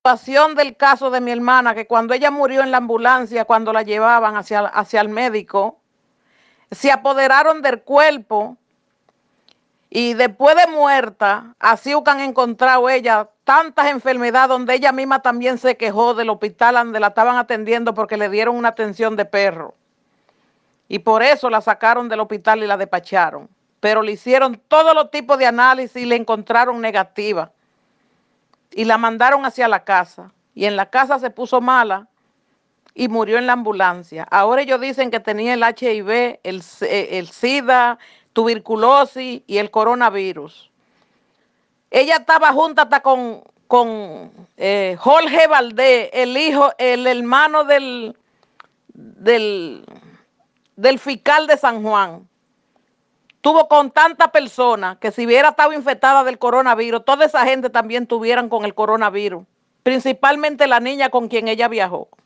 situación del caso de mi hermana, que cuando ella murió en la ambulancia, cuando la llevaban hacia el médico, se apoderaron del cuerpo y después de muerta, así que han encontrado ella tantas enfermedades donde ella misma también se quejó del hospital donde la estaban atendiendo porque le dieron una atención de perro. Y por eso la sacaron del hospital y la despacharon. Pero le hicieron todos los tipos de análisis y le encontraron negativa. Y la mandaron hacia la casa. Y en la casa se puso mala y murió en la ambulancia. Ahora ellos dicen que tenía el HIV, el SIDA, tuberculosis y el coronavirus. Ella estaba junta hasta con Jorge Valdés, el hijo, el hermano del, del fiscal de San Juan. Tuvo con tantas personas que si hubiera estado infectada del coronavirus, toda esa gente también tuvieran con el coronavirus. Principalmente la niña con quien ella viajó.